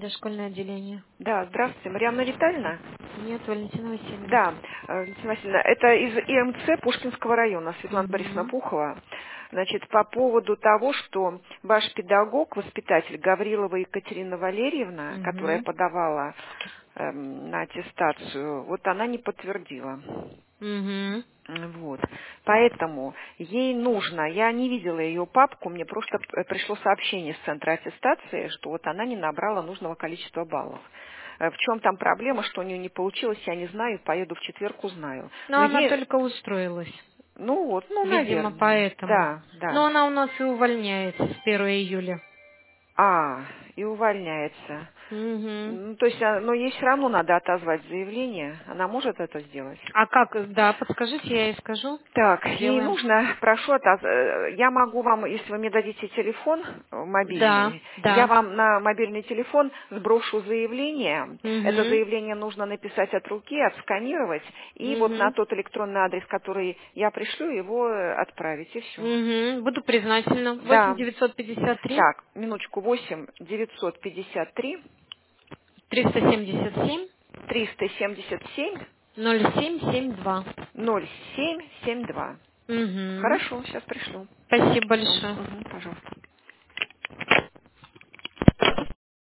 Дошкольное отделение. Да, здравствуйте, Марьяна Витальевна? Нет, Валентина Васильевна. Да, Валентина Васильевна, это из ИМЦ Пушкинского района, Светлана Борисовна Угу. Пухова. Значит, по поводу того, что ваш педагог, воспитатель Гаврилова Екатерина Валерьевна, которая Угу. подавала на аттестацию, вот она не подтвердила. Угу. Вот. Поэтому ей нужно, я не видела ее папку, мне просто пришло сообщение с центра аттестации, что вот она не набрала нужного количества баллов. В чем там проблема, что у нее не получилось, я не знаю, поеду в четверг, узнаю. Но Но она ей, только устроилась. ну вот, ну, Видимо, наверное, поэтому. да, Но да. она у нас и увольняется с 1 июля. И увольняется. Угу. Ну, то есть, но ей все равно надо отозвать заявление, она может это сделать? А как? Да, подскажите, я ей скажу. Так, ей Сделаем. нужно, я могу вам, если вы мне дадите телефон Да, мобильный, я да. вам на мобильный телефон сброшу заявление. Это Угу. заявление нужно написать от руки, отсканировать, и вот на Угу. тот электронный адрес, который я пришлю, его отправить, и все. Угу. Буду признательна. восемь Да. девятьсот пятьдесят три Так, минуточку, 8 953 377 377 0772. 0772. Угу. Хорошо, сейчас пришлю. Спасибо Все, большое. пожалуйста.